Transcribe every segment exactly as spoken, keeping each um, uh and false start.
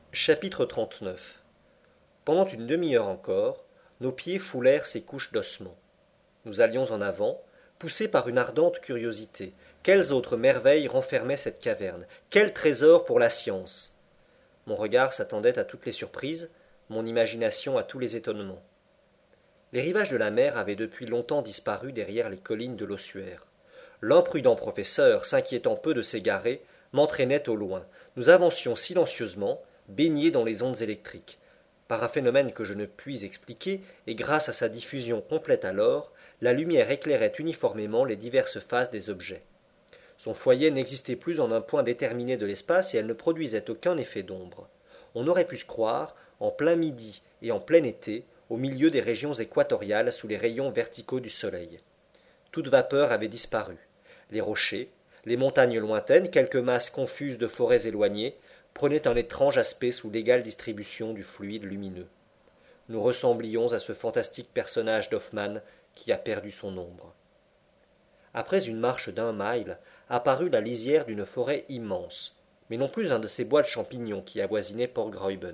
Chapitre trente-neuf. Pendant une demi-heure encore, nos pieds foulèrent ces couches d'ossements. Nous allions en avant, poussés par une ardente curiosité. Quelles autres merveilles renfermait cette caverne? Quel trésor pour la science? Mon regard s'attendait à toutes les surprises, mon imagination à tous les étonnements. Les rivages de la mer avaient depuis longtemps disparu derrière les collines de l'ossuaire. L'imprudent professeur, s'inquiétant peu de s'égarer, m'entraînait au loin. Nous avancions silencieusement, baignés dans les ondes électriques. Par un phénomène que je ne puis expliquer, et grâce à sa diffusion complète alors, la lumière éclairait uniformément les diverses faces des objets. Son foyer n'existait plus en un point déterminé de l'espace et elle ne produisait aucun effet d'ombre. On aurait pu se croire, en plein midi et en plein été, au milieu des régions équatoriales sous les rayons verticaux du soleil. Toute vapeur avait disparu. Les rochers, les montagnes lointaines, quelques masses confuses de forêts éloignées, prenaient un étrange aspect sous l'égale distribution du fluide lumineux. Nous ressemblions à ce fantastique personnage d'Hoffmann qui a perdu son ombre. Après une marche d'un mille, apparut la lisière d'une forêt immense, mais non plus un de ces bois de champignons qui avoisinaient Port Graüben.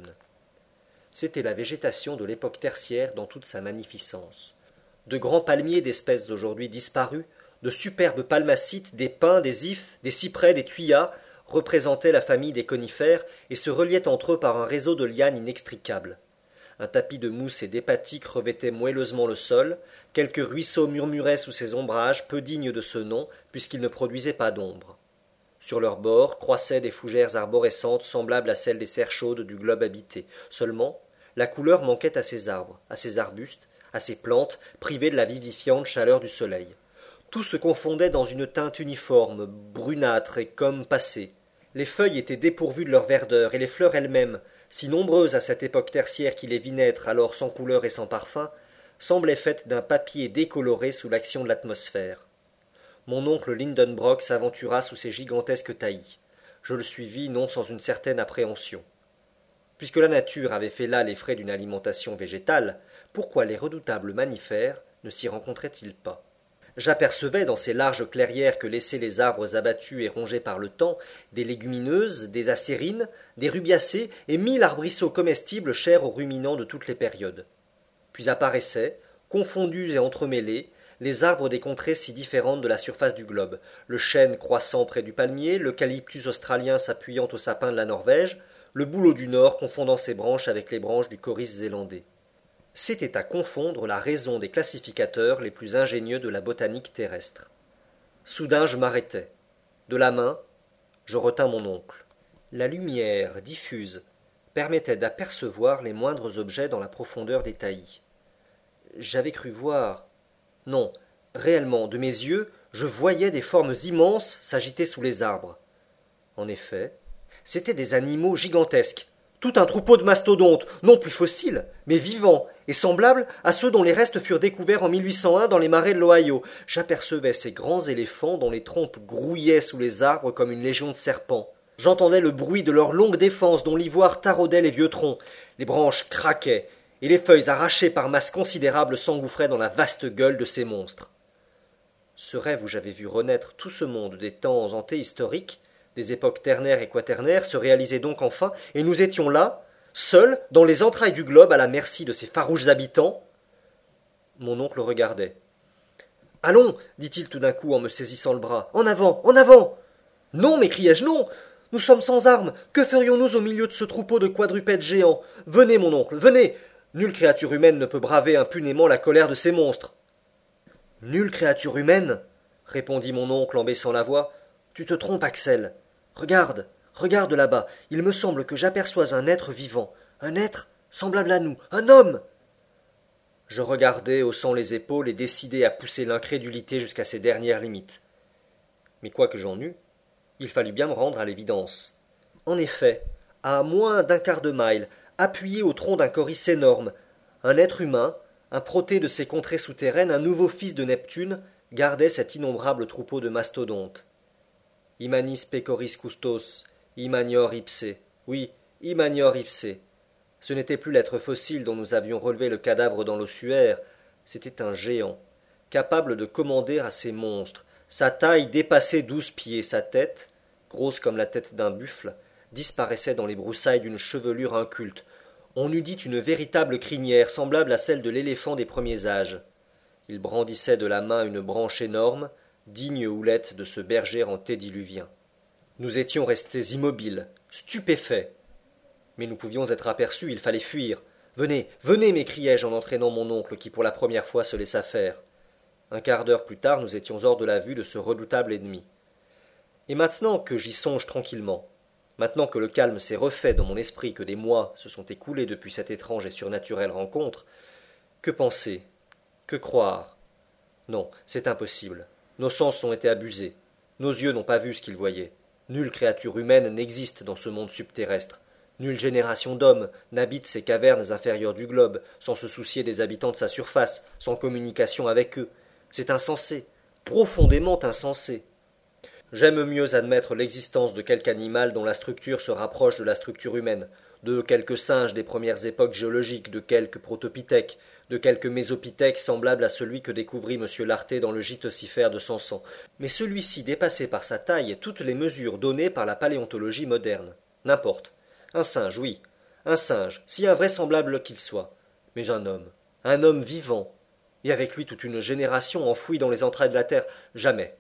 C'était la végétation de l'époque tertiaire dans toute sa magnificence. De grands palmiers d'espèces aujourd'hui disparues, de superbes palmacites, des pins, des ifs, des cyprès, des thuyas, représentaient la famille des conifères et se reliaient entre eux par un réseau de lianes inextricables. Un tapis de mousse et d'hépatique revêtait moelleusement le sol, quelques ruisseaux murmuraient sous ces ombrages peu dignes de ce nom, puisqu'ils ne produisaient pas d'ombre. Sur leurs bords croissaient des fougères arborescentes semblables à celles des serres chaudes du globe habité. Seulement, la couleur manquait à ces arbres, à ces arbustes, à ces plantes, privées de la vivifiante chaleur du soleil. Tout se confondait dans une teinte uniforme, brunâtre et comme passée. Les feuilles étaient dépourvues de leur verdeur, et les fleurs elles-mêmes, si nombreuses à cette époque tertiaire qui les vit naître alors sans couleur et sans parfum, semblaient faites d'un papier décoloré sous l'action de l'atmosphère. Mon oncle Lindenbrock s'aventura sous ces gigantesques taillis. Je le suivis non sans une certaine appréhension. Puisque la nature avait fait là les frais d'une alimentation végétale, pourquoi les redoutables mammifères ne s'y rencontraient-ils pas? J'apercevais dans ces larges clairières que laissaient les arbres abattus et rongés par le temps des légumineuses, des acérines, des rubiacées et mille arbrisseaux comestibles chers aux ruminants de toutes les périodes. Puis apparaissaient, confondus et entremêlés, les arbres des contrées si différentes de la surface du globe, le chêne croissant près du palmier, l'eucalyptus australien s'appuyant au sapin de la Norvège, le bouleau du Nord confondant ses branches avec les branches du coris zélandais. C'était à confondre la raison des classificateurs les plus ingénieux de la botanique terrestre. Soudain je m'arrêtai. De la main, je retins mon oncle. La lumière diffuse permettait d'apercevoir les moindres objets dans la profondeur des taillis. J'avais cru voir. Non, réellement, de mes yeux, je voyais des formes immenses s'agiter sous les arbres. En effet, c'étaient des animaux gigantesques, tout un troupeau de mastodontes, non plus fossiles, mais vivants, et semblables à ceux dont les restes furent découverts en mille huit cent un dans les marais de l'Ohio. J'apercevais ces grands éléphants dont les trompes grouillaient sous les arbres comme une légion de serpents. J'entendais le bruit de leurs longues défenses dont l'ivoire taraudait les vieux troncs. Les branches craquaient, et les feuilles arrachées par masses considérables s'engouffraient dans la vaste gueule de ces monstres. Ce rêve où j'avais vu renaître tout ce monde des temps antéhistoriques, des époques ternaires et quaternaires, se réalisait donc enfin, et nous étions là, seuls, dans les entrailles du globe, à la merci de ces farouches habitants. Mon oncle regardait. « Allons, dit-il tout d'un coup en me saisissant le bras, en avant, en avant !»« Non, m'écriai-je, non. Nous sommes sans armes. Que ferions-nous au milieu de ce troupeau de quadrupèdes géants? Venez, mon oncle, venez. Nulle créature humaine ne peut braver impunément la colère de ces monstres. » Nulle créature humaine, répondit mon oncle en baissant la voix. Tu te trompes, Axel. Regarde, regarde là-bas, il me semble que j'aperçois un être vivant, un être semblable à nous, un homme. Je regardai, haussant les épaules et décidé à pousser l'incrédulité jusqu'à ses dernières limites. Mais quoi que j'en eus, il fallut bien me rendre à l'évidence. En effet, à moins d'un quart de mille, appuyé au tronc d'un coryce énorme, un être humain, un protée de ces contrées souterraines, un nouveau fils de Neptune, gardait cet innombrable troupeau de mastodontes. Imanis pecoris custos, imanior ipse. Oui, imanior ipse. Ce n'était plus l'être fossile dont nous avions relevé le cadavre dans l'ossuaire, c'était un géant, capable de commander à ces monstres. Sa taille dépassait douze pieds, sa tête, grosse comme la tête d'un buffle, disparaissait dans les broussailles d'une chevelure inculte. On eût dit une véritable crinière, semblable à celle de l'éléphant des premiers âges. Il brandissait de la main une branche énorme, digne houlette de ce berger antédiluvien. Nous étions restés immobiles, stupéfaits. Mais nous pouvions être aperçus, il fallait fuir. Venez, venez, m'écriai-je en entraînant mon oncle qui pour la première fois se laissa faire. Un quart d'heure plus tard, nous étions hors de la vue de ce redoutable ennemi. Et maintenant que j'y songe tranquillement, maintenant que le calme s'est refait dans mon esprit, que des mois se sont écoulés depuis cette étrange et surnaturelle rencontre, que penser, que croire? Non, c'est impossible. Nos sens ont été abusés. Nos yeux n'ont pas vu ce qu'ils voyaient. Nulle créature humaine n'existe dans ce monde subterrestre. Nulle génération d'hommes n'habite ces cavernes inférieures du globe, sans se soucier des habitants de sa surface, sans communication avec eux. C'est insensé, profondément insensé. J'aime mieux admettre l'existence de quelque animal dont la structure se rapproche de la structure humaine, de quelques singes des premières époques géologiques, de quelques protopithèques, de quelques mésopithèques semblables à celui que découvrit M. Lartet dans le gîte ossifère de Sansan, mais celui-ci dépassait par sa taille toutes les mesures données par la paléontologie moderne. N'importe. Un singe, oui, un singe, si invraisemblable qu'il soit, mais un homme, un homme vivant, et avec lui toute une génération enfouie dans les entrailles de la terre, jamais.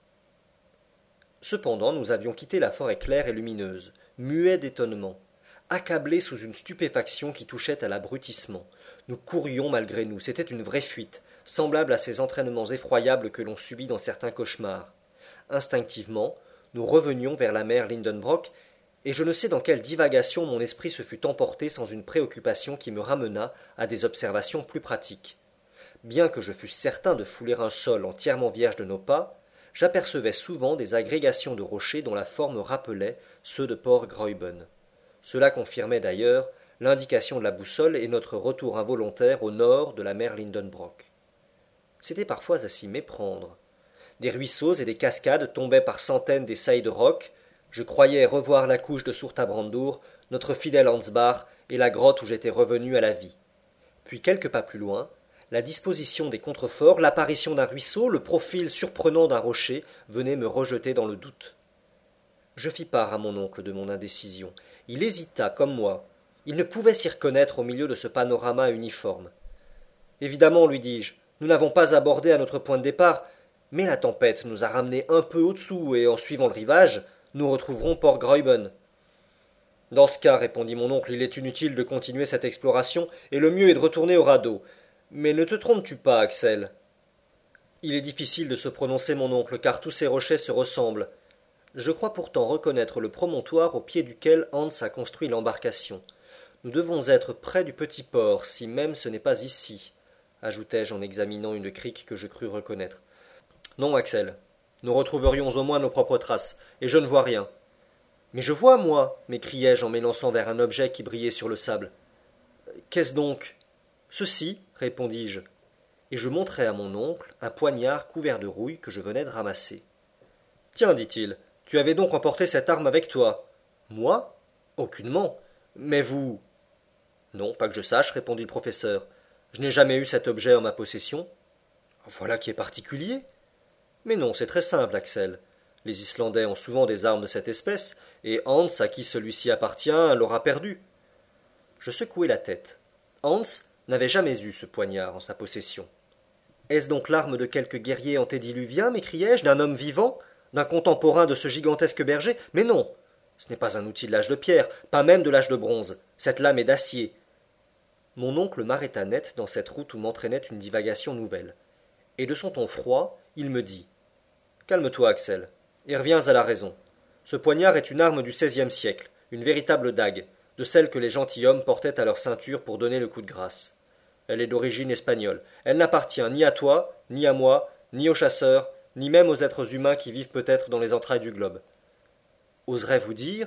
Cependant, nous avions quitté la forêt claire et lumineuse, muets d'étonnement, accablés sous une stupéfaction qui touchait à l'abrutissement. Nous courions malgré nous, c'était une vraie fuite, semblable à ces entraînements effroyables que l'on subit dans certains cauchemars. Instinctivement, nous revenions vers la mer Lindenbrock, et je ne sais dans quelle divagation mon esprit se fut emporté sans une préoccupation qui me ramena à des observations plus pratiques. Bien que je fusse certain de fouler un sol entièrement vierge de nos pas, j'apercevais souvent des agrégations de rochers dont la forme rappelait ceux de Port Gräuben. Cela confirmait d'ailleurs l'indication de la boussole et notre retour involontaire au nord de la mer Lindenbrock. C'était parfois à s'y méprendre. Des ruisseaux et des cascades tombaient par centaines des sailles de roc. Je croyais revoir la couche de Surtabrandur, notre fidèle Ansbach et la grotte où j'étais revenu à la vie. Puis quelques pas plus loin, la disposition des contreforts, l'apparition d'un ruisseau, le profil surprenant d'un rocher venaient me rejeter dans le doute. Je fis part à mon oncle de mon indécision. Il hésita, comme moi. Il ne pouvait s'y reconnaître au milieu de ce panorama uniforme. Évidemment, lui dis-je, nous n'avons pas abordé à notre point de départ, mais la tempête nous a ramenés un peu au-dessous, et en suivant le rivage, nous retrouverons Port Gräuben. Dans ce cas, répondit mon oncle, il est inutile de continuer cette exploration, et le mieux est de retourner au radeau. Mais ne te trompes-tu pas, Axel? Il est difficile de se prononcer, mon oncle, car tous ces rochers se ressemblent. Je crois pourtant reconnaître le promontoire au pied duquel Hans a construit l'embarcation. Nous devons être près du petit port, si même ce n'est pas ici, ajoutai-je en examinant une crique que je crus reconnaître. Non, Axel, nous retrouverions au moins nos propres traces, et je ne vois rien. Mais je vois, moi, m'écriai-je en m'élançant vers un objet qui brillait sur le sable. Qu'est-ce donc? Ceci, répondis-je, et je montrai à mon oncle un poignard couvert de rouille que je venais de ramasser. Tiens, dit-il, tu avais donc emporté cette arme avec toi? Moi? Aucunement. Mais vous? Non, pas que je sache, répondit le professeur. Je n'ai jamais eu cet objet en ma possession. Voilà qui est particulier. Mais non, c'est très simple, Axel. Les Islandais ont souvent des armes de cette espèce, et Hans, à qui celui-ci appartient, l'aura perdu. Je secouai la tête. Hans n'avait jamais eu ce poignard en sa possession. Est-ce donc l'arme de quelque guerrier antédiluvien, m'écriai-je, d'un homme vivant, d'un contemporain de ce gigantesque berger? Mais non, ce n'est pas un outil de l'âge de pierre, pas même de l'âge de bronze. Cette lame est d'acier. Mon oncle m'arrêta net dans cette route où m'entraînait une divagation nouvelle. Et de son ton froid, il me dit « Calme-toi, Axel, et reviens à la raison. Ce poignard est une arme du seizième siècle, une véritable dague, de celle que les gentilshommes portaient à leur ceinture pour donner le coup de grâce. Elle est d'origine espagnole. Elle n'appartient ni à toi, ni à moi, ni aux chasseurs, ni même aux êtres humains qui vivent peut-être dans les entrailles du globe. Oserais-vous dire?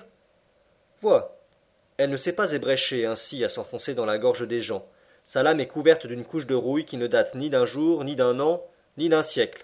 Vois, elle ne s'est pas ébréchée ainsi à s'enfoncer dans la gorge des gens. Sa lame est couverte d'une couche de rouille qui ne date ni d'un jour, ni d'un an, ni d'un siècle.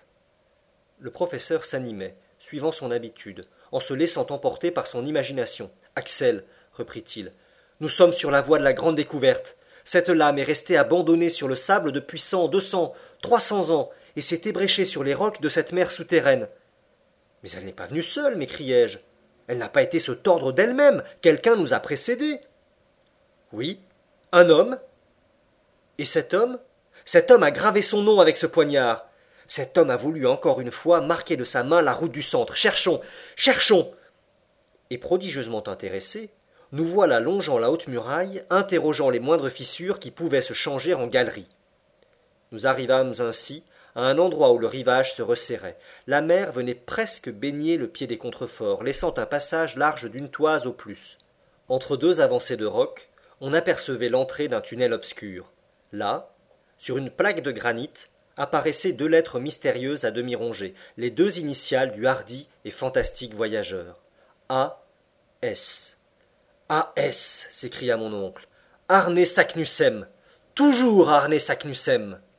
Le professeur s'animait, suivant son habitude, en se laissant emporter par son imagination. Axel, reprit-il, nous sommes sur la voie de la grande découverte. Cette lame est restée abandonnée sur le sable depuis cent, deux cents, trois cents ans, et s'est ébréchée sur les rocs de cette mer souterraine. Mais elle n'est pas venue seule, m'écriai-je. Elle n'a pas été se tordre d'elle-même. Quelqu'un nous a précédés. Oui, un homme. Et cet homme? Cet homme a gravé son nom avec ce poignard. Cet homme a voulu encore une fois marquer de sa main la route du centre. Cherchons, cherchons. Et prodigieusement intéressés, nous voilà longeant la haute muraille, interrogeant les moindres fissures qui pouvaient se changer en galeries. Nous arrivâmes ainsi à un endroit où le rivage se resserrait. La mer venait presque baigner le pied des contreforts, laissant un passage large d'une toise au plus. Entre deux avancées de roc, on apercevait l'entrée d'un tunnel obscur. Là, sur une plaque de granit, apparaissaient deux lettres mystérieuses à demi rongées, les deux initiales du hardi et fantastique voyageur. A S. A S s'écria mon oncle. Arne Saknussemm. Toujours Arne Saknussemm.